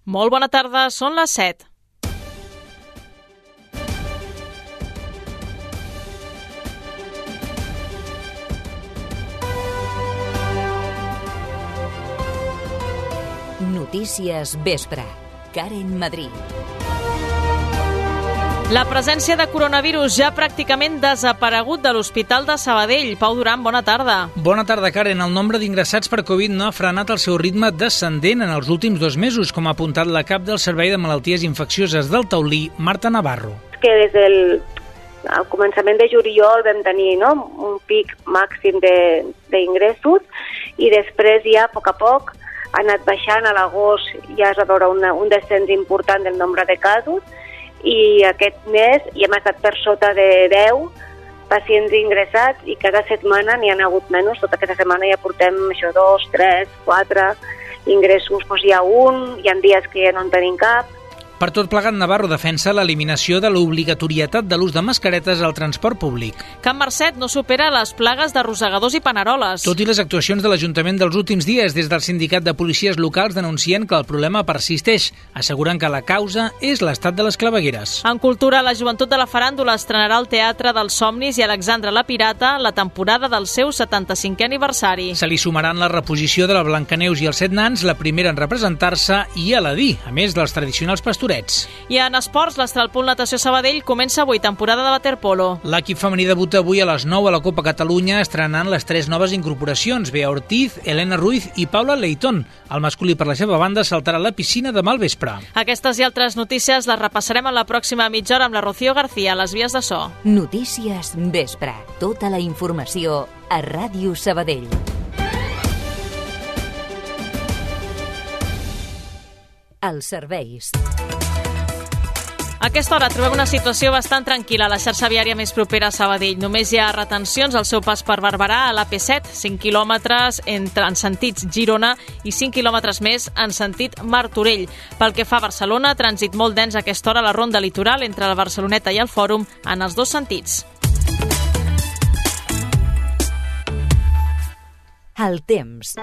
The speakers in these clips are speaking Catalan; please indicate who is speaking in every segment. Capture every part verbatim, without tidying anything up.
Speaker 1: Molt bona tarda, són les set.
Speaker 2: Notícies Vespre. Karen Madrid.
Speaker 1: La presència de coronavirus ja pràcticament desaparegut de l'Hospital de Sabadell. Pau Duran, bona tarda.
Speaker 3: Bona tarda, Karen. El nombre d'ingressats per Covid no ha frenat el seu ritme descendent en els últims dos mesos, com ha apuntat la cap del Servei de Malalties Infeccioses del Taulí, Marta Navarro.
Speaker 4: Que des del al començament de juliol vam tenir, no?, un pic màxim d'ingressos i després ja, a poc a poc, ha anat baixant. A l'agost ja es va veure una, un descens important del nombre de casos i aquest mes ja hem estat per sota de deu pacients ingressats i cada setmana n'hi ha hagut menys. Tota aquesta setmana ja portem això, dos, tres, quatre ingressos. Doncs hi ha un, hi ha dies que ja no en tenim cap.
Speaker 3: Per tot plegat, Navarro defensa l'eliminació de l'obligatorietat de l'ús de mascaretes al transport públic.
Speaker 1: Can Marcet no supera les plagues de rosegadors i paneroles.
Speaker 3: Tot i les actuacions de l'Ajuntament dels últims dies, des del sindicat de policies locals denuncien que el problema persisteix, assegurant que la causa és l'estat de les clavegueres.
Speaker 1: En cultura, la joventut de la faràndula estrenarà el Teatre dels Somnis i Alexandra la Pirata la temporada del seu setanta-cinquè aniversari.
Speaker 3: Se li sumaran la reposició de la Blancaneus i els Set Nans, la primera en representar-se, i Aladí, a més dels tradicionals pastorets.
Speaker 1: I en esports, l'Estralpunt Natació Sabadell comença avui temporada de waterpolo.
Speaker 3: L'equip femení debuta avui a les nou a la Copa Catalunya, estrenant les tres noves incorporacions, Bea Ortiz, Elena Ruiz i Paula Leitón. El masculí, per la seva banda, saltarà a la piscina demà al vespre.
Speaker 1: Aquestes i altres notícies les repassarem en la pròxima mitja hora amb la Rocío García a les vies de so.
Speaker 2: Notícies Vespre. Tota la informació a Ràdio Sabadell. Els serveis.
Speaker 1: A aquesta hora trobem una situació bastant tranquil·la a la xarxa viària més propera a Sabadell. Només hi ha retencions al seu pas per Barberà a l'A P set, cinc quilòmetres entre, en sentits Girona i cinc quilòmetres més en sentit Martorell. Pel que fa a Barcelona, trànsit molt dens a aquesta hora a la ronda litoral entre la Barceloneta i el Fòrum en els dos sentits.
Speaker 2: El temps.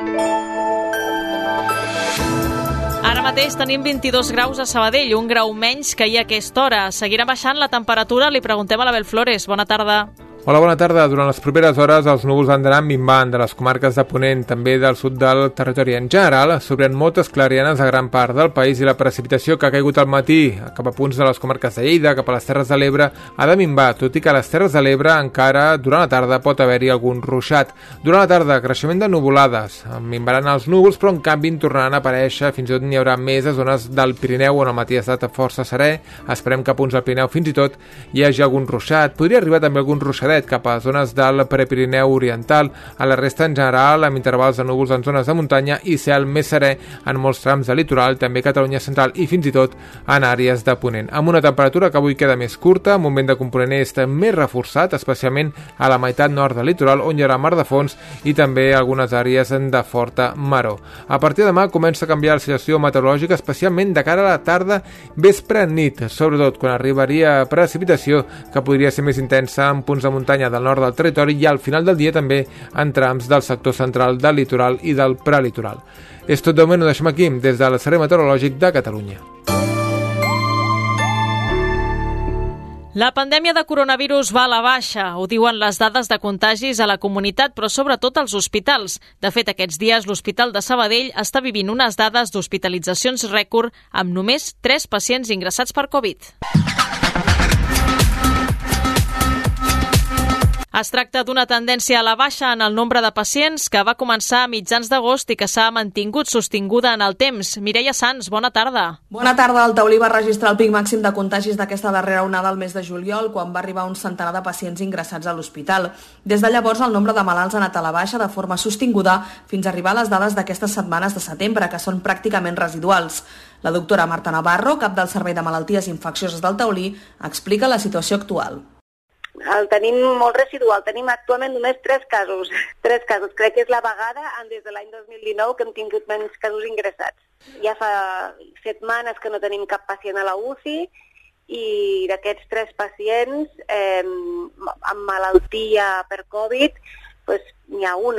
Speaker 1: Ara mateix tenim vint-i-dos graus a Sabadell, un grau menys que ahir a aquesta hora. Seguirà baixant la temperatura? Li preguntem a l'Abel Flores. Bona tarda.
Speaker 5: Hola, bona tarda. Durant les properes hores els núvols aniran minvant de les comarques de Ponent, també del sud del territori. En general, s'obren moltes clarianes a gran part del país i la precipitació que ha caigut al matí cap a punts de les comarques de Lleida, cap a les Terres de l'Ebre, ha de minvar, tot i que a les Terres de l'Ebre encara durant la tarda pot haver-hi algun ruixat. Durant la tarda, creixement de nuvolades. Minvaran els núvols, però en canvi tornaran a aparèixer, fins i tot n'hi haurà més a zones del Pirineu, on el matí ha estat força serè. Esperem que a punts del Pirineu fins i tot hi hagi algun ruixat. Podria arribar també algun ruixat cap a zones del Prepirineu oriental. A la resta, en general, amb intervals de núvols en zones de muntanya i cel més serè en molts trams de litoral, també Catalunya central i fins i tot en àrees de Ponent. Amb una temperatura que avui queda més curta, amb un vent de component est més reforçat, especialment a la meitat nord del litoral, on hi haurà mar de fons i també algunes àrees de forta maror. A partir de demà comença a canviar la situació meteorològica, especialment de cara a la tarda, vespre, nit, sobretot quan arribaria precipitació que podria ser més intensa en punts de muntanya del nord del territori i al final del dia també en trams del sector central del litoral i del prelitoral. És tot de moment, ho deixem aquí, des del Servei Meteorològic de Catalunya.
Speaker 1: La pandèmia de coronavirus va a la baixa, ho diuen les dades de contagis a la comunitat, però sobretot als hospitals. De fet, aquests dies l'Hospital de Sabadell està vivint unes dades d'hospitalitzacions rècord amb només tres pacients ingressats per Covid. Es tracta d'una tendència a la baixa en el nombre de pacients que va començar a mitjans d'agost i que s'ha mantingut sostinguda en el temps. Mireia Sans, bona tarda.
Speaker 6: Bona tarda. El Taulí va registrar el pic màxim de contagis d'aquesta darrera onada al mes de juliol, quan va arribar un centenar de pacients ingressats a l'hospital. Des de llavors, el nombre de malalts ha anat a la baixa de forma sostinguda fins a arribar a les dades d'aquestes setmanes de setembre, que són pràcticament residuals. La doctora Marta Navarro, cap del Servei de Malalties Infeccioses del Taulí, explica la situació actual.
Speaker 4: El tenim molt residual, tenim actualment només tres casos. Tres casos. Crec que és la vegada des de l'any dos mil dinou que hem tingut menys casos ingressats. Ja fa setmanes que no tenim cap pacient a la U C I i d'aquests tres pacients eh, amb malaltia per Covid, doncs n'hi ha una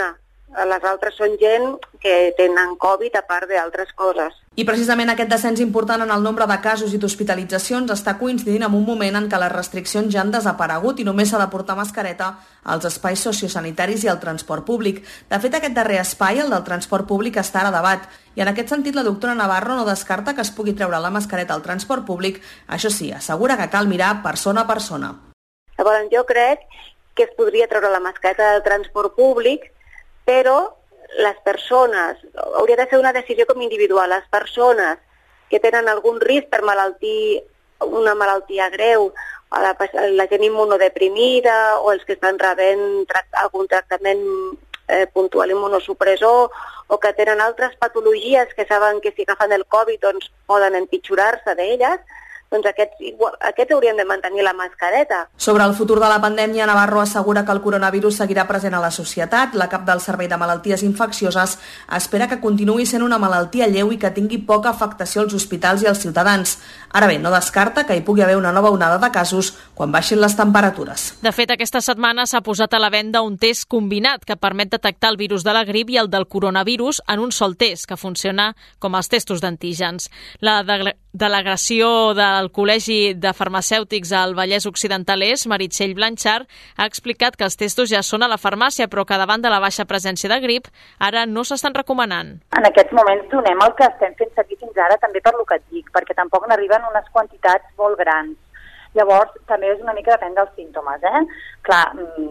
Speaker 4: Les altres són gent que tenen Covid a part d'altres coses.
Speaker 6: I precisament aquest descens important en el nombre de casos i d'hospitalitzacions està coincidint amb un moment en què les restriccions ja han desaparegut i només s'ha de portar mascareta als espais sociosanitaris i al transport públic. De fet, aquest darrer espai, el del transport públic, està ara a debat. I en aquest sentit, la doctora Navarro no descarta que es pugui treure la mascareta al transport públic. Això sí, assegura que cal mirar persona a persona.
Speaker 4: Llavors, jo crec que es podria treure la mascareta del transport públic, però les persones, hauria de ser una decisió com individual, les persones que tenen algun risc per malaltir, una malaltia greu, la, la gent immunodeprimida o els que estan rebent tract, algun tractament eh, puntual immunosupressor o que tenen altres patologies que saben que si agafen el Covid doncs, poden empitjorar-se d'elles, doncs aquests, aquests haurien de mantenir la mascareta.
Speaker 6: Sobre el futur de la pandèmia, Navarro assegura que el coronavirus seguirà present a la societat. La cap del Servei de Malalties Infeccioses espera que continuï sent una malaltia lleu i que tingui poca afectació als hospitals i als ciutadans. Ara bé, no descarta que hi pugui haver una nova onada de casos quan baixin les temperatures.
Speaker 1: De fet, aquesta setmana s'ha posat a la venda un test combinat que permet detectar el virus de la grip i el del coronavirus en un sol test, que funciona com els testos d'antígens. La de delegació del Col·legi de Farmacèutics al Vallès Occidental és, Meritxell Blanchard, ha explicat que els testos ja són a la farmàcia, però que davant de la baixa presència de grip, ara no s'estan recomanant.
Speaker 7: En aquests moments donem el que estem fent servir fins ara també per lo que et dic, perquè tampoc n'arriben unes quantitats molt grans. Llavors, també és una mica depèn dels símptomes, eh? Clar,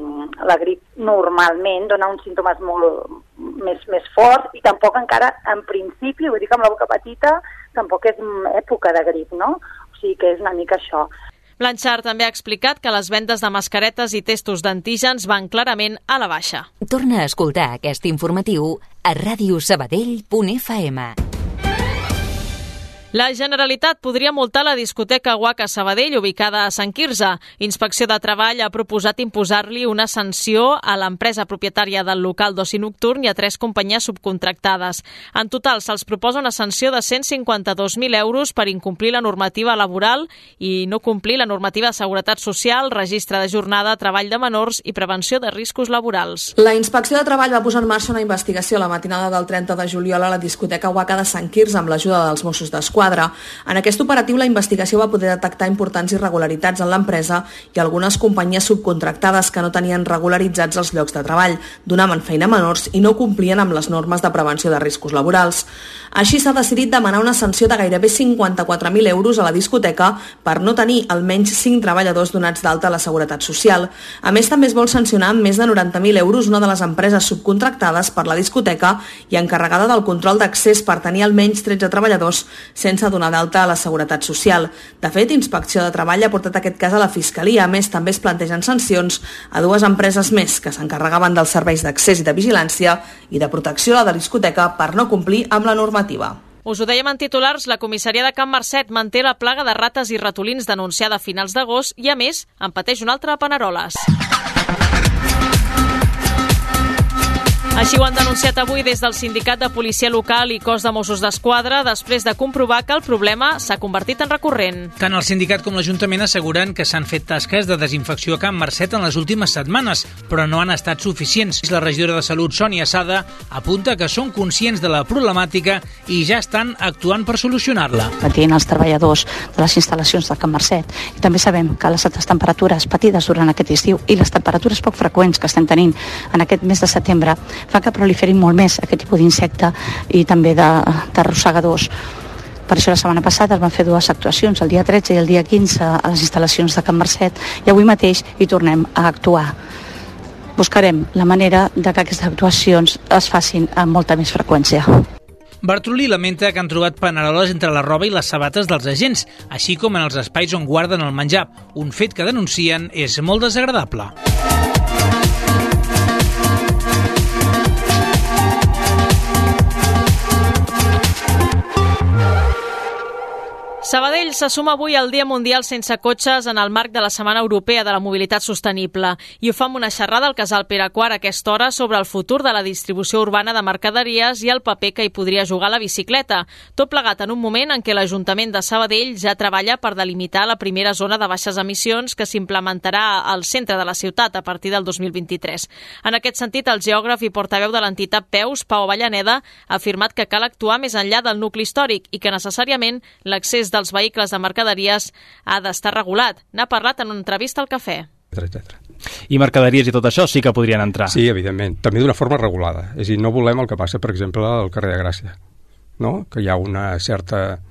Speaker 7: la grip normalment dona uns símptomes molt més, més forts i tampoc encara, en principi, vull dir que amb la boca petita, tampoc és època de grip, no? O sigui que és una mica això.
Speaker 1: Blanchard també ha explicat que les vendes de mascaretes i testos d'antígens van clarament a la baixa.
Speaker 2: Torna a escoltar aquest informatiu a ràdio sabadell punt f m.
Speaker 1: La Generalitat podria multar la discoteca Waka Sabadell, ubicada a Sant Quirze. Inspecció de Treball ha proposat imposar-li una sanció a l'empresa propietària del local d'oci nocturn i a tres companyies subcontractades. En total, se'ls proposa una sanció de cent cinquanta-dos mil euros per incomplir la normativa laboral i no complir la normativa de seguretat social, registre de jornada, treball de menors i prevenció de riscos laborals.
Speaker 6: La Inspecció de Treball va posar en marxa una investigació la matinada del trenta de juliol a la discoteca Waka de Sant Quirze amb l'ajuda dels Mossos d'Esquadra. En aquest operatiu, la investigació va poder detectar importants irregularitats en l'empresa i algunes companyies subcontractades que no tenien regularitzats els llocs de treball, donaven feina a menors i no complien amb les normes de prevenció de riscos laborals. Així s'ha decidit demanar una sanció de gairebé cinquanta-quatre mil euros a la discoteca per no tenir almenys cinc treballadors donats d'alta a la Seguretat Social. A més, també es vol sancionar amb més de noranta mil euros una de les empreses subcontractades per la discoteca i encarregada del control d'accés per tenir almenys tretze treballadors sense donar d'alta a la Seguretat Social. De fet, Inspecció de Treball ha portat aquest cas a la Fiscalia. A més, també es plantegen sancions a dues empreses més que s'encarregaven dels serveis d'accés i de vigilància i de protecció a la discoteca per no complir amb la normativa.
Speaker 1: Us ho dèiem en titulars, la comissaria de Can Marcet manté la plaga de rates i ratolins denunciada a finals d'agost i, a més, en pateix una altra a Paneroles. Així ho han denunciat avui des del Sindicat de Policia Local i Cos de Mossos d'Esquadra després de comprovar que el problema s'ha convertit en recurrent.
Speaker 3: Tant el sindicat com l'Ajuntament asseguren que s'han fet tasques de desinfecció a Can Marcet en les últimes setmanes, però no han estat suficients. La regidora de Salut, Sònia Sada, apunta que són conscients de la problemàtica i ja estan actuant per solucionar-la.
Speaker 8: Patint els treballadors de les instal·lacions de Can Marcet. I també sabem que les altes temperatures patides durant aquest estiu i les temperatures poc freqüents que estem tenint en aquest mes de setembre fa que proliferin molt més aquest tipus d'insecte i també de, de rosegadors. Per això la setmana passada es van fer dues actuacions, el dia tretze i el dia quinze a les instal·lacions de Can Marcet i avui mateix hi tornem a actuar. Buscarem la manera de que aquestes actuacions es facin amb molta més freqüència.
Speaker 3: Bartrolí lamenta que han trobat paneroles entre la roba i les sabates dels agents, així com en els espais on guarden el menjar. Un fet que denuncien és molt desagradable.
Speaker 1: Sabadell se suma avui al Dia Mundial Sense Cotxes en el marc de la Setmana Europea de la Mobilitat Sostenible i ho fa amb una xerrada al Casal Pere quart a aquesta hora sobre el futur de la distribució urbana de mercaderies i el paper que hi podria jugar la bicicleta. Tot plegat en un moment en què l'Ajuntament de Sabadell ja treballa per delimitar la primera zona de baixes emissions que s'implementarà al centre de la ciutat a partir del dos mil vint-i-tres. En aquest sentit, el geògraf i portaveu de l'entitat Peus, Pau Avellaneda, ha afirmat que cal actuar més enllà del nucli històric i que necessàriament l'accés dels vehicles de mercaderies ha d'estar regulat. N'ha parlat en una entrevista al Cafè.
Speaker 9: etcètera. I mercaderies i tot això sí que podrien entrar.
Speaker 10: Sí, evidentment. També d'una forma regulada. És a dir, no volem el que passa, per exemple, al carrer de Gràcia, no? Que hi ha una certa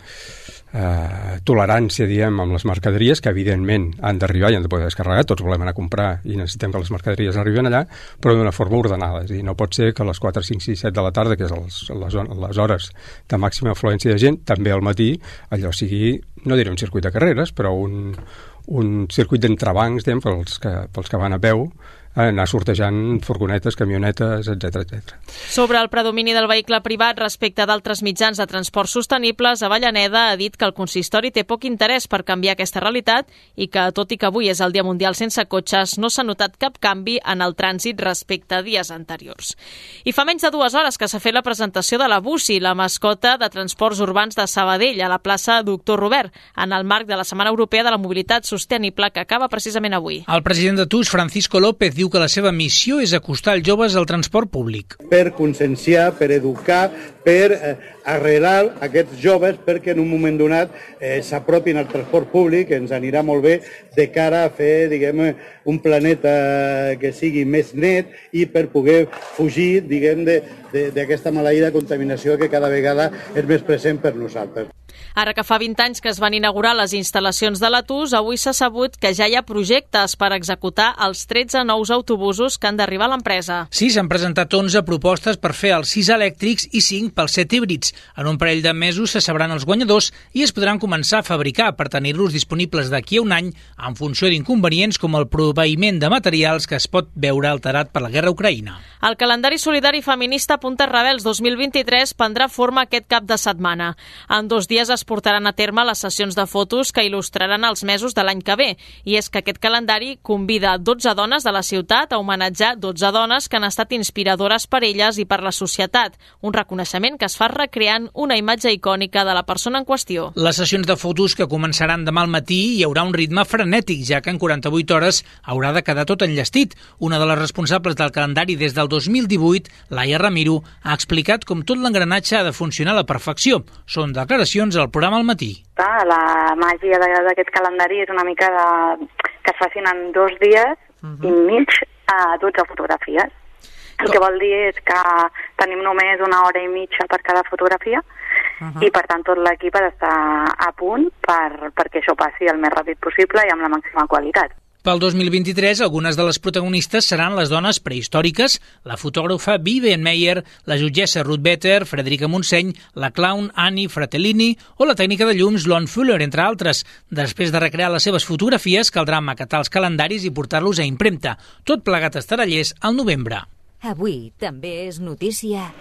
Speaker 10: eh, tolerància, diem, amb les mercaderies, que evidentment han d'arribar i han de poder descarregar. Tots volem anar a comprar i necessitem que les mercaderies arriben allà, però d'una forma ordenada. És a dir, no pot ser que a les quatre, cinc, sis, set de la tarda, que és les, les, les hores de màxima afluència de gent, també al matí, allò sigui, no diré un circuit de carreres, però un, un circuit d'entrebancs, diguem, pels que, pels que van a peu, anar sortejant furgonetes, camionetes, etcètera, etcètera.
Speaker 1: Sobre el predomini del vehicle privat respecte d'altres mitjans de transport sostenibles, Avellaneda ha dit que el consistori té poc interès per canviar aquesta realitat i que, tot i que avui és el Dia Mundial Sense Cotxes, no s'ha notat cap canvi en el trànsit respecte a dies anteriors. I fa menys de dues hores que s'ha fet la presentació de la Bussi, la mascota de transports urbans de Sabadell, a la plaça Doctor Robert, en el marc de la Setmana Europea de la Mobilitat Sostenible, que acaba precisament avui.
Speaker 3: El president de T U S, Francisco López, diu que la seva missió és acostar els joves al transport públic.
Speaker 11: Per conscienciar, per educar, per eh, arrelar aquests joves perquè en un moment donat eh, s'apropin al transport públic, ens anirà molt bé de cara a fer, diguem, un planeta que sigui més net i per poder fugir, diguem, d'aquesta maleïda contaminació que cada vegada és més present per nosaltres.
Speaker 1: Ara que fa vint anys que es van inaugurar les instal·lacions de l'A T U S, avui s'ha sabut que ja hi ha projectes per executar els tretze nous autobusos que han d'arribar a l'empresa.
Speaker 3: Sí, s'han presentat onze propostes per fer els sis elèctrics i cinc pels set híbrids. En un parell de mesos se sabran els guanyadors i es podran començar a fabricar per tenir-los disponibles d'aquí a un any en funció d'inconvenients com el proveïment de materials que es pot veure alterat per la guerra a Ucraïna.
Speaker 1: El calendari solidari feminista Puntes Rebels dos mil vint-i-tres prendrà forma aquest cap de setmana. En dos dies es portaran a terme les sessions de fotos que il·lustraran els mesos de l'any que ve. I és que aquest calendari convida dotze dones de la ciutat a homenatjar dotze dones que han estat inspiradores per elles i per la societat. Un reconeixement que es fa recreant una imatge icònica de la persona en qüestió.
Speaker 3: Les sessions de fotos que començaran demà al matí hi haurà un ritme frenètic, ja que en quaranta-vuit hores haurà de quedar tot enllestit. Una de les responsables del calendari des del dos mil divuit, Laia Ramiro, ha explicat com tot l'engranatge ha de funcionar a la perfecció. Són declaracions al programa al matí.
Speaker 12: La màgia d'aquest calendari és una mica de... que es facin en dos dies uh-huh. i mig a dotze fotografies. El Com? que vol dir és que tenim només una hora i mitja per cada fotografia uh-huh. i per tant tot l'equip ha d'estar a punt per, perquè això passi el més ràpid possible i amb la màxima qualitat.
Speaker 3: Pel dos mil vint-i-tres, algunes de les protagonistes seran les dones prehistòriques, la fotògrafa Vivian Meyer, la jutgessa Ruth Better, Frederica Montseny, la clown Annie Fratellini o la tècnica de llums Lon Fuller, entre altres. Després de recrear les seves fotografies, caldrà maquetar els calendaris i portar-los a impremta. Tot plegat estarà llest al novembre.
Speaker 2: Avui també és notícia.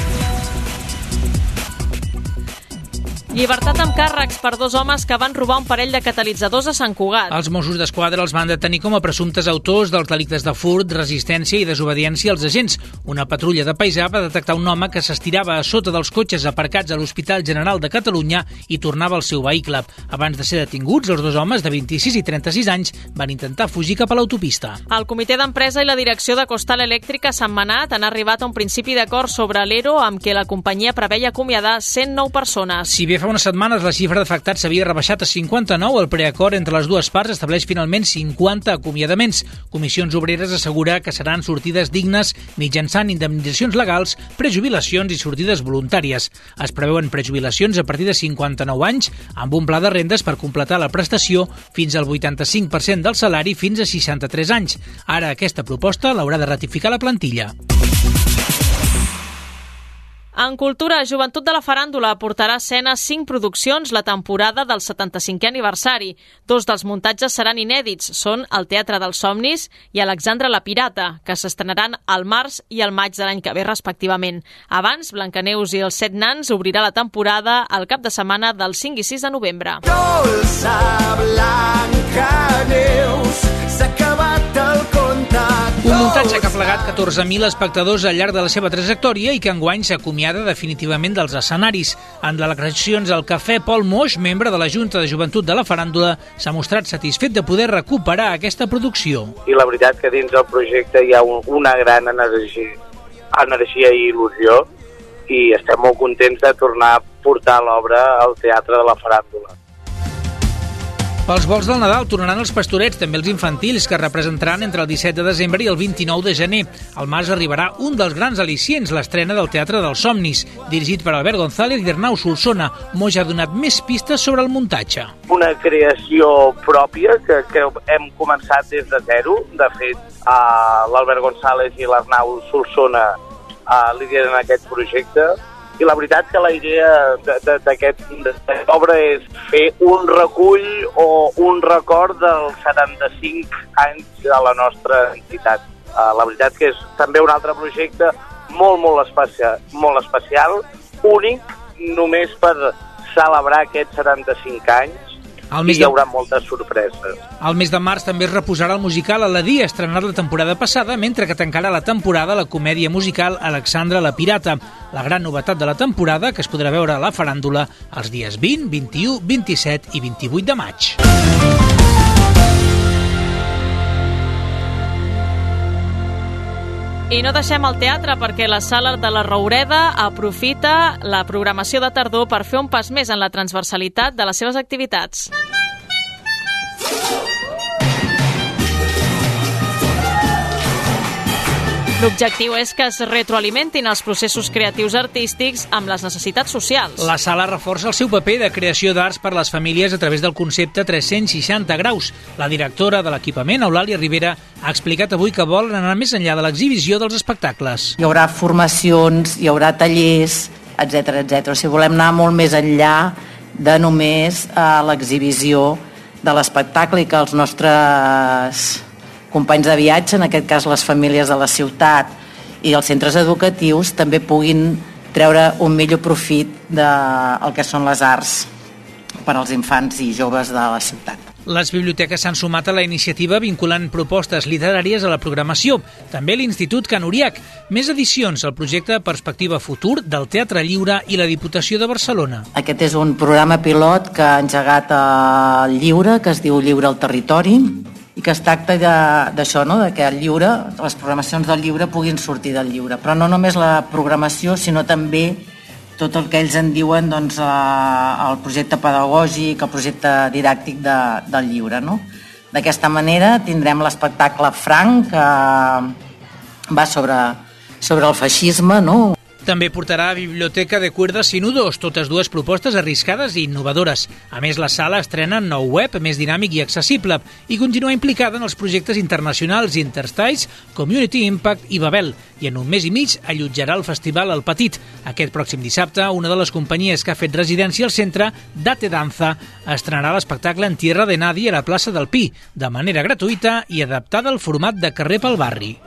Speaker 1: Llibertat amb càrrecs per dos homes que van robar un parell de catalitzadors a Sant Cugat.
Speaker 3: Els Mossos d'Esquadra els van detenir com a presumptes autors dels delictes de furt, resistència i desobediència als agents. Una patrulla de paisà va detectar un home que s'estirava a sota dels cotxes aparcats a l'Hospital General de Catalunya i tornava al seu vehicle. Abans de ser detinguts, els dos homes de vint-i-sis i trenta-sis anys van intentar fugir cap a l'autopista.
Speaker 1: El comitè d'empresa i la direcció de Costal Elèctrica a Sant Manat han arribat a un principi d'acord sobre l'ERO amb què la companyia preveia acomiadar cent nou persones.
Speaker 3: Si bé fa unes setmanes la xifra d'afectats s'havia rebaixat a cinquanta-nou, el preacord entre les dues parts estableix finalment cinquanta acomiadaments. Comissions Obreres assegura que seran sortides dignes mitjançant indemnitzacions legals, prejubilacions i sortides voluntàries. Es preveuen prejubilacions a partir de cinquanta-nou anys, amb un pla de rendes per completar la prestació fins al vuitanta-cinc per cent del salari fins a seixanta-tres anys. Ara aquesta proposta l'haurà de ratificar la plantilla.
Speaker 1: En cultura, Joventut de la Faràndula portarà a escena cinc produccions la temporada del setanta-cinquè aniversari. Dos dels muntatges seran inèdits, són El Teatre dels Somnis i Alexandra la Pirata, que s'estrenaran al març i al maig de l'any que ve respectivament. Abans, Blancaneus i els Set Nans obrirà la temporada el cap de setmana del cinc i sis de novembre.
Speaker 13: Dolça Blancaneus, s'ha acabat el conte.
Speaker 3: Un muntatge que ha plegat catorze mil espectadors al llarg de la seva trajectòria i que enguany s'acomiada definitivament dels escenaris. En declaracions al Cafè, Pol Moix, membre de la Junta de Joventut de la Faràndula, s'ha mostrat satisfet de poder recuperar aquesta producció.
Speaker 14: I la veritat que dins del projecte hi ha un, una gran energia, energia i il·lusió i estem molt contents de tornar a portar l'obra al Teatre de la Faràndula.
Speaker 3: Pels vols del Nadal tornaran els pastorets, també els infantils, que representaran entre el disset de desembre i el vint-i-nou de gener. Al març arribarà un dels grans al·licients, l'estrena del Teatre dels Somnis, dirigit per Albert González i Arnau Solsona. Moix ha donat més pistes sobre el muntatge.
Speaker 14: Una creació pròpia que, que hem començat des de zero. De fet, uh, l'Albert González i l'Arnau Solsona uh, lideren aquest projecte. I la veritat que la idea d'aquesta obra és fer un recull o un record dels setanta-cinc anys de la nostra entitat. Uh, la veritat que és també un altre projecte molt, molt especial, molt especial, únic, només per celebrar aquests setanta-cinc anys. I hi haurà moltes sorpreses.
Speaker 3: Al mes de març també es reposarà el musical Aladí, estrenat la temporada passada, mentre que tancarà la temporada la comèdia musical Alexandra la Pirata. La gran novetat de la temporada, que es podrà veure a la Faràndula els dies vint, vint-i-u, vint-i-set i vint-i-vuit de maig.
Speaker 1: I no deixem el teatre perquè la Sala de la Roureda aprofita la programació de tardor per fer un pas més en la transversalitat de les seves activitats. L'objectiu és que es retroalimentin els processos creatius artístics amb les necessitats socials.
Speaker 3: La sala reforça el seu paper de creació d'arts per a les famílies a través del concepte tres-cents seixanta graus. La directora de l'equipament, Eulàlia Rivera, ha explicat avui que volen anar més enllà de l'exhibició dels espectacles.
Speaker 15: Hi haurà formacions, hi haurà tallers, etcètera, etcètera. O sigui, volem anar molt més enllà de només eh, l'exhibició de l'espectacle i que els nostres companys de viatge, en aquest cas les famílies de la ciutat i els centres educatius, també puguin treure un millor profit del que són les arts per als infants i joves de la ciutat.
Speaker 3: Les biblioteques s'han sumat a la iniciativa vinculant propostes literàries a la programació. També l'Institut Can Uriach. Més edicions al projecte Perspectiva Futur del Teatre Lliure i la Diputació de Barcelona.
Speaker 15: Aquest és un programa pilot que ha engegat el Lliure, que es diu Lliure al Territori, i que es tracta d'això, no? De que el lliure, les programacions del lliure puguin sortir del lliure. Però no només la programació, sinó també tot el que ells en diuen doncs, el projecte pedagògic, el projecte didàctic de, del lliure. No? D'aquesta manera tindrem l'espectacle Franc, que va sobre, sobre el feixisme, no?
Speaker 3: També portarà Biblioteca de Cuerdas y Nudos, totes dues propostes arriscades i innovadores. A més, la sala estrena un nou web més dinàmic i accessible i continua implicada en els projectes internacionals Interstice, Community Impact i Babel. I en un mes i mig allotjarà el festival El Petit. Aquest pròxim dissabte, una de les companyies que ha fet residència al centre, Date Danza, estrenarà l'espectacle En Tierra de Nadie a la plaça del Pi, de manera gratuïta i adaptada al format de carrer pel barri.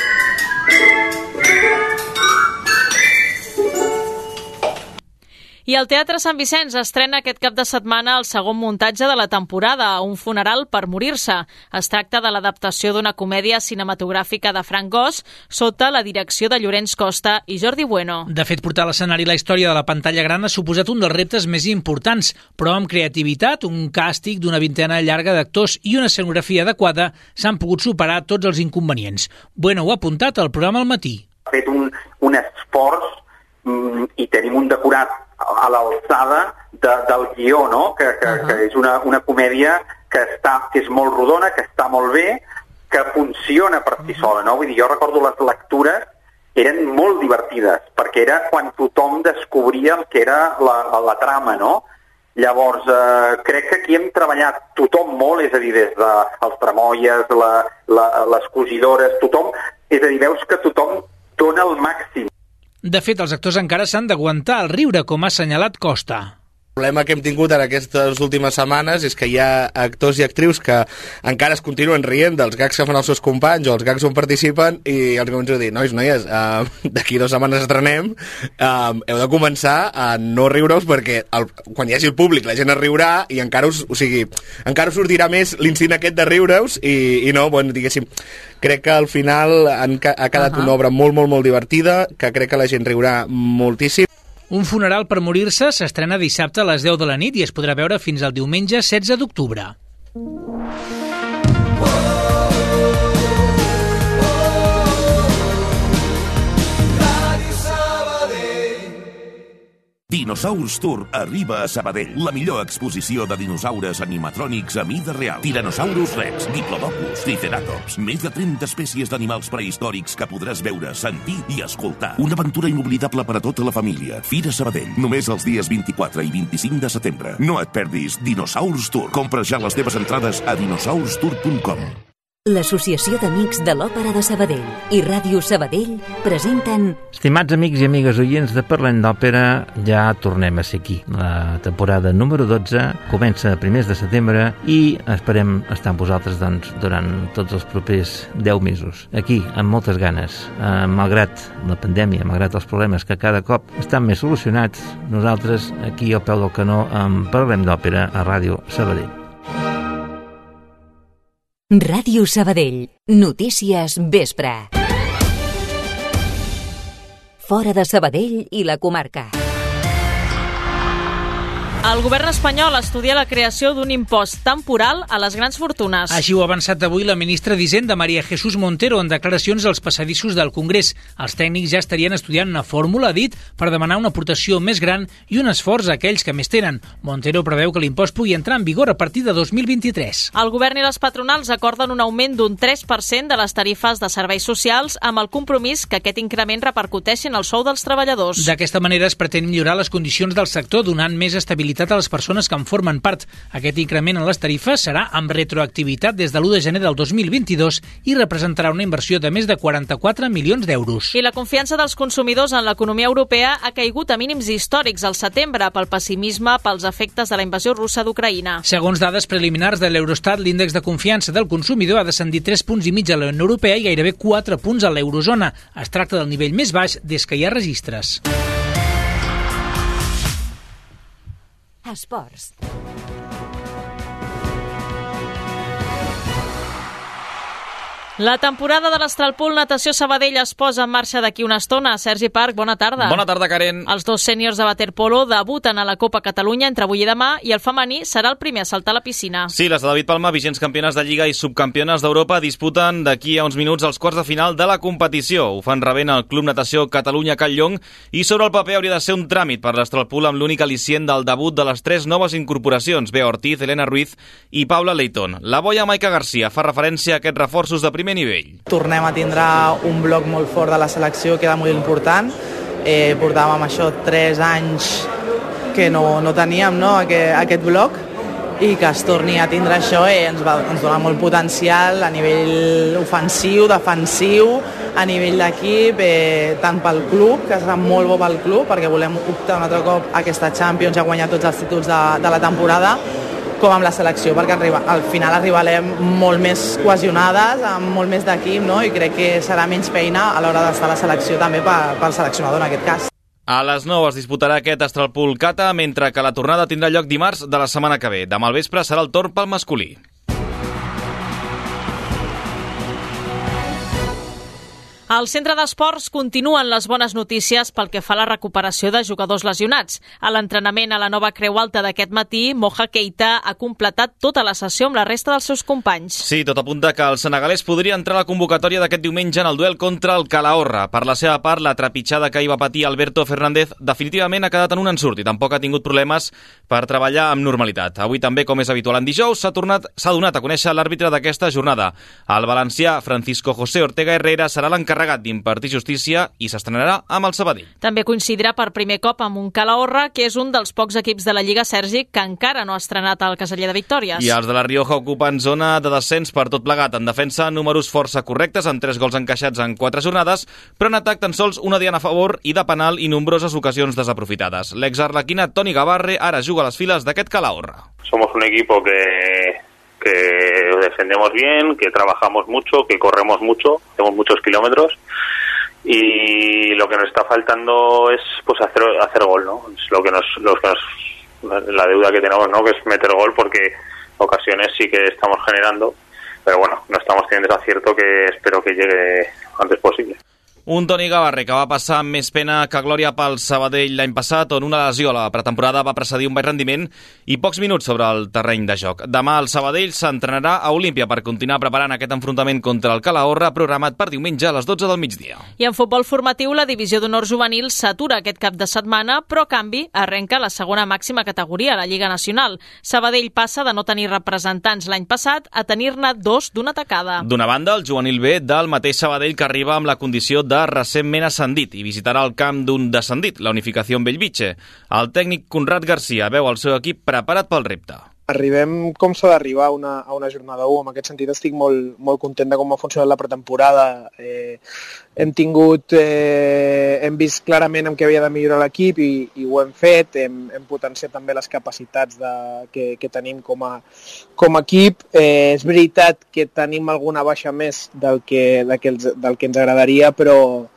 Speaker 1: I el Teatre Sant Vicenç estrena aquest cap de setmana el segon muntatge de la temporada, Un funeral per morir-se. Es tracta de l'adaptació d'una comèdia cinematogràfica de Frank Goss sota la direcció de Llorenç Costa i Jordi Bueno.
Speaker 3: De fet, portar a l'escenari la història de la pantalla gran ha suposat un dels reptes més importants, però amb creativitat, un càstig d'una vintena llarga d'actors i una escenografia adequada s'han pogut superar tots els inconvenients. Bueno ho ha apuntat al programa al matí.
Speaker 16: Ha fet un, un esforç mm, i tenim un decorat a l'alçada de, del guió, no? que, que, uh-huh. que és una, una comèdia que, està, que és molt rodona, que està molt bé, que funciona per si uh-huh. sola. No? Vull dir, jo recordo les lectures, eren molt divertides, perquè era quan tothom descobria el que era la, la, la trama, no? Llavors, eh, crec que aquí hem treballat tothom molt, és a dir, des dels tramoies, la, la, les cosidores, tothom, és a dir, veus que tothom dona el màxim.
Speaker 3: De fet, els actors encara s'han d'aguantar el riure, com ha assenyalat Costa.
Speaker 17: El problema que hem tingut en aquestes últimes setmanes és que hi ha actors i actrius que encara es continuen rient dels gags que fan els seus companys o els gags on participen i els començo a dir, nois, noies, uh, d'aquí dues setmanes estrenem, uh, heu de començar a no riure-us perquè el, quan hi hagi el públic la gent es riurà i encara us, o sigui, encara us sortirà més l'instint aquest de riure-us i, i no, bueno, diguéssim, crec que al final han, ha quedat uh-huh. una obra molt, molt, molt divertida, que crec que la gent riurà moltíssim.
Speaker 3: Un funeral per morir-se s'estrena dissabte a les deu de la nit i es podrà veure fins al diumenge setze d'octubre.
Speaker 18: Dinosaurs Tour arriba a Sabadell. La millor exposició de dinosaures animatrònics a mida real. Tyrannosaurus Rex, Diplodocus, Triceratops, més de trenta espècies d'animals prehistòrics que podràs veure, sentir i escoltar. Una aventura inoblidable per a tota la família. Fira Sabadell, només els dies vint-i-quatre i vint-i-cinc de setembre. No et perdis Dinosaurs Tour. Compra ja les teves entrades a dinosaurs tour punt com.
Speaker 2: L'Associació d'Amics de l'Òpera de Sabadell i Ràdio Sabadell presenten...
Speaker 19: Estimats amics i amigues oients de Parlem d'Òpera, ja tornem a ser aquí. La temporada número dotze comença a primers de setembre i esperem estar amb vosaltres doncs, durant tots els propers deu mesos. Aquí, amb moltes ganes. Eh, malgrat la pandèmia, malgrat els problemes que cada cop estan més solucionats, nosaltres aquí al peu del canó amb Parlem d'Òpera a Ràdio Sabadell.
Speaker 2: Ràdio Sabadell. Notícies vespre. Fora de Sabadell i la comarca.
Speaker 1: El govern espanyol estudia la creació d'un impost temporal a les grans fortunes.
Speaker 3: Així ho ha avançat avui la ministra d'Hisenda, María Jesús Montero, en declaracions als passadissos del Congrés. Els tècnics ja estarien estudiant una fórmula, ha dit, per demanar una aportació més gran i un esforç a aquells que més tenen. Montero preveu que l'impost pugui entrar en vigor a partir de dos mil vint-i-tres.
Speaker 1: El govern i les patronals acorden un augment d'un tres per cent de les tarifes de serveis socials amb el compromís que aquest increment repercuteixi en el sou dels treballadors.
Speaker 3: D'aquesta manera es pretén millorar les condicions del sector, donant més estabilitat a les persones que en formen part. Aquest increment en les tarifes serà amb retroactivitat des de l'u de gener del dos mil vint-i-dos i representarà una inversió de més de quaranta-quatre milions d'euros.
Speaker 1: I la confiança dels consumidors en l'economia europea ha caigut a mínims històrics al setembre pel pessimisme pels efectes de la invasió russa d'Ucraïna.
Speaker 3: Segons dades preliminars de l'Eurostat, l'índex de confiança del consumidor ha descendit tres punts i mig a la Unió Europea i gairebé quatre punts a l'eurozona. Es tracta del nivell més baix des que hi ha registres.
Speaker 2: Esports.
Speaker 1: La temporada de l'Astralpool Natació Sabadell es posa en marxa d'aquí una estona. Sergi Parc, bona tarda.
Speaker 20: Bona tarda, Karen.
Speaker 1: Els dos sèniors de waterpolo debuten a la Copa Catalunya entre avui i demà i el femení serà el primer a saltar a la piscina.
Speaker 20: Sí, les de David Palma, vigents campiones de Lliga i subcampiones d'Europa, disputen d'aquí a uns minuts els quarts de final de la competició. Ho fan rebent el Club Natació Catalunya Calllong i sobre el paper hauria de ser un tràmit per l'Astralpool amb l'únic al·licient del debut de les tres noves incorporacions, Bea Ortiz, Elena Ruiz i Paula Leighton. La boia Maica Garcia fa referència a aquests reforços de primer nivell.
Speaker 21: Tornem a tindre un bloc molt fort de la selecció, que era molt important. Eh, portàvem això tres anys que no, no teníem, no, aquest, aquest bloc, i que es torni a tindre això eh, ens, va, ens dona molt potencial a nivell ofensiu, defensiu, a nivell d'equip, eh, tant pel club, que serà molt bo pel club, perquè volem optar un altre cop a aquesta Champions i a guanyar tots els títols de, de la temporada, com amb la selecció, perquè arriba, al final arribarem molt més cohesionades, amb molt més d'equip, no? I crec que serà menys feina a l'hora d'estar a la selecció també pel, pel seleccionador en aquest cas.
Speaker 20: A les nou es disputarà aquest Astralpool Cata, mentre que la tornada tindrà lloc dimarts de la setmana que ve. Demà al vespre serà el torn pel masculí.
Speaker 1: Al centre d'esports continuen les bones notícies pel que fa a la recuperació de jugadors lesionats. A l'entrenament a la nova Creu Alta d'aquest matí, Moja Keita ha completat tota la sessió amb la resta dels seus companys.
Speaker 20: Sí, tot apunta que el senegalès podria entrar a la convocatòria d'aquest diumenge en el duel contra el Calahorra. Per la seva part, la trepitjada que hi va patir Alberto Fernández definitivament ha quedat en un ensurt i tampoc ha tingut problemes per treballar amb normalitat. Avui també, com és habitual en dijous, s'ha tornat s'ha donat a conèixer l'àrbitre d'aquesta jornada. El valencià Francisco José Ortega Herrera serà l'encarregat encarregat d'impartir justícia i s'estrenarà amb el Sabadell.
Speaker 1: També coincidirà per primer cop amb un Calahorra, que és un dels pocs equips de la Lliga, Sergi, que encara no ha estrenat el caseller de victòries.
Speaker 20: I els de la Rioja ocupen zona de descens per tot plegat. En defensa, números força correctes, amb tres gols encaixats en quatre jornades, però en atac tan sols una diana a favor i de penal i nombroses ocasions desaprofitades. L'exarlequina Toni Gavarre ara juga a les files d'aquest Calahorra.
Speaker 5: Somos un equipo que... que defendemos bien, que trabajamos mucho, que corremos mucho, hacemos muchos kilómetros y lo que nos está faltando es pues hacer hacer gol, ¿no? Es lo que nos lo que nos la deuda que tenemos, ¿no? Que es meter gol, porque ocasiones sí que estamos generando, pero bueno, no estamos teniendo ese acierto que espero que llegue antes posible.
Speaker 20: Un Toni Gavarre que va passar amb més pena que glòria pel Sabadell l'any passat, on una lesió a la pretemporada va precedir un baix rendiment i pocs minuts sobre el terreny de joc. Demà el Sabadell s'entrenarà a Olímpia per continuar preparant aquest enfrontament contra el Calahorra, programat per diumenge a les dotze del migdia.
Speaker 1: I en futbol formatiu, la divisió d'honor juvenil s'atura aquest cap de setmana, però a canvi arrenca la segona màxima categoria, la Lliga Nacional. Sabadell passa de no tenir representants l'any passat a tenir-ne dos d'una tacada.
Speaker 20: D'una banda, el juvenil B del mateix Sabadell, que arriba amb la condició de de recentment ascendit i visitarà el camp d'un descendit, la Unificació en Bellvitge. El tècnic Conrad Garcia veu el seu equip preparat pel repte.
Speaker 22: Arribem com s'ha d'arribar a una, a una jornada u. En aquest sentit estic molt, molt content de com ha funcionat la pretemporada. Eh, hem tingut, eh, hem vist clarament en què havia de millorar l'equip i, i ho hem fet. Hem, hem potenciat també les capacitats de, que, que tenim com a, com a equip. Eh, és veritat que tenim alguna baixa més del que, del que, del que ens agradaria, però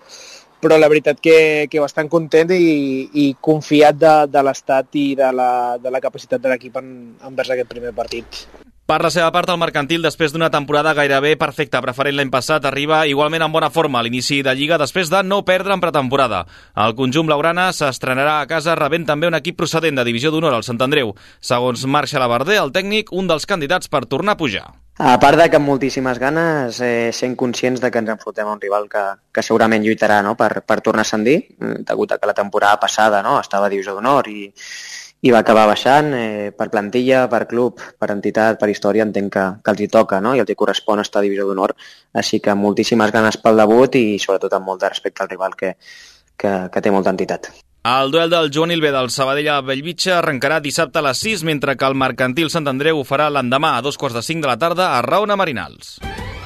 Speaker 22: però la veritat que, que bastant content i, i confiat de, de l'estat i de la, de la capacitat de l'equip en, envers aquest primer partit.
Speaker 20: Per la seva part, el Mercantil, després d'una temporada gairebé perfecta, preferent l'any passat, arriba igualment en bona forma a l'inici de Lliga després de no perdre en pretemporada. El conjunt blaugrana s'estrenarà a casa rebent també un equip procedent de Divisió d'Honor, el Sant Andreu. Segons Marc Xalabarder, el tècnic, un dels candidats per tornar a pujar.
Speaker 23: A part de que amb moltíssimes ganes, eh, sent conscients de que ens enfrontem a un rival que, que segurament lluitarà, no?, per, per tornar a ascendir, degut a que la temporada passada, no?, estava a Divisió d'Honor i, i va acabar baixant. Eh, per plantilla, per club, per entitat, per història, entenc que, que els hi toca, no?, i els hi correspon estar a Divisió d'Honor, així que moltíssimes ganes pel debut i sobretot amb molt de respecte al rival que, que, que té molta entitat.
Speaker 20: El duel del juvenil B del Sabadell a Bellvitge arrencarà dissabte a les sis, mentre que el Mercantil Sant Andreu ho farà l'endemà a dos quarts de cinc de la tarda a Raona Marinals.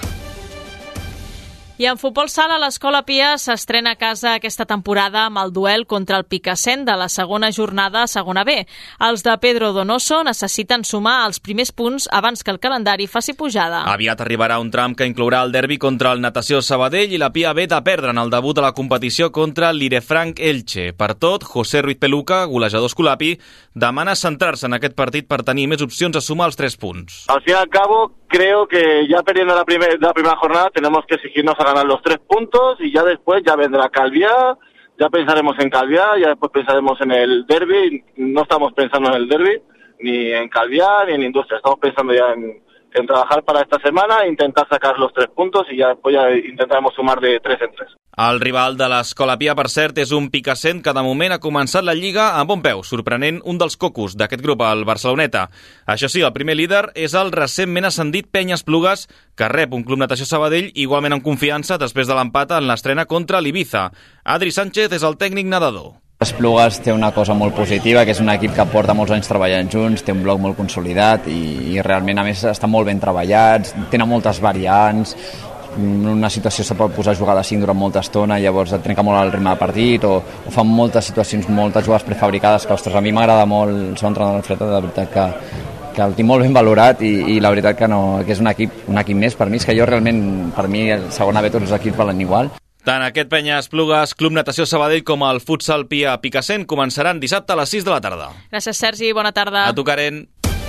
Speaker 1: I en futbol sala, l'Escola Pia s'estrena a casa aquesta temporada amb el duel contra el Picassent de la segona jornada a segona B. Els de Pedro Donoso necessiten sumar els primers punts abans que el calendari faci pujada.
Speaker 20: Aviat arribarà un tram que inclourà el derbi contra el Natació Sabadell i la Pia B de perdre en el debut a la competició contra l'Irefranc Elche. Per tot, José Ruiz Peluca, golejador escolapi, demana centrar-se en aquest partit per tenir més opcions a sumar els tres punts.
Speaker 24: Al fin y al cabo, creo que ya perdiendo la, primer, la primera jornada tenemos que exigirnos a ganar los tres puntos y ya después ya vendrá Calviá, ya pensaremos en Calviá, ya después pensaremos en el derbi. No estamos pensando en el derbi, ni en Calviá, ni en Industria. Estamos pensando ya en, en trabajar para esta semana e intentar sacar los tres puntos y ya después ya intentaremos sumar de tres en tres.
Speaker 20: El rival de l'Escola Pia, per cert, és un Picassent que de moment ha començat la Lliga amb bon peu, sorprenent un dels cocos d'aquest grup, el Barceloneta. Això sí, el primer líder és el recentment ascendit Penyes Plugues, que rep un Club Natació Sabadell igualment en confiança després de l'empat en l'estrena contra l'Ibiza. Adri Sánchez és el tècnic nedador.
Speaker 25: Esplugues té una cosa molt positiva, que és un equip que porta molts anys treballant junts, té un bloc molt consolidat i, i realment, a més, estan molt ben treballats, tenen moltes variants. En una situació se pot posar a jugar de cinc durant molta estona i llavors et trenca molt el ritme de partit o, o fan moltes situacions, moltes jugades prefabricades que, ostres, a mi m'agrada molt el seu entrenador Alfredo, de veritat que, que el tinc molt ben valorat i, i la veritat que, no, que és un equip, un equip més per mi, és que jo realment, per mi, el segona B tots els equips valen igual.
Speaker 20: Tant aquest Penyes Plugues, Club Natació Sabadell com el Futsal Pia Picassent començaran dissabte a les sis de la tarda.
Speaker 1: Gràcies, Sergi, bona tarda.
Speaker 20: A tu, Karen.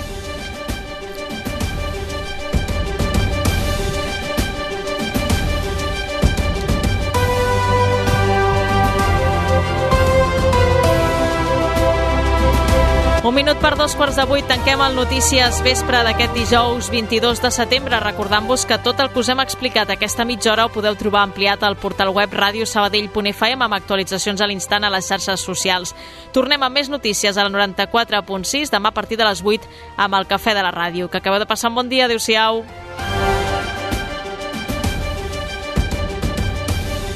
Speaker 1: Un minut per dos quarts de vuit, tanquem el Notícies Vespre d'aquest dijous vint-i-dos de setembre, recordant-vos que tot el que us hem explicat aquesta mitja hora ho podeu trobar ampliat al portal web radio sabadell punt f m amb actualitzacions a l'instant a les xarxes socials. Tornem amb més notícies a la noranta-quatre punt sis demà a partir de les vuit amb el Cafè de la Ràdio. Que acabeu de passar un bon dia. Adéu-siau.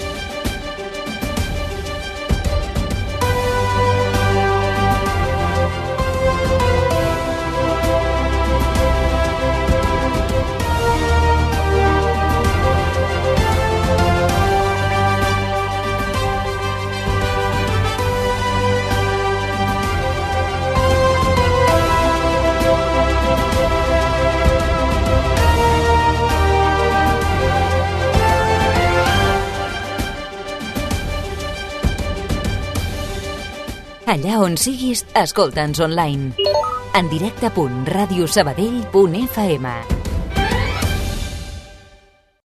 Speaker 2: Allà on siguis, escolta'ns online. En directe punt radiosabadell punt f m.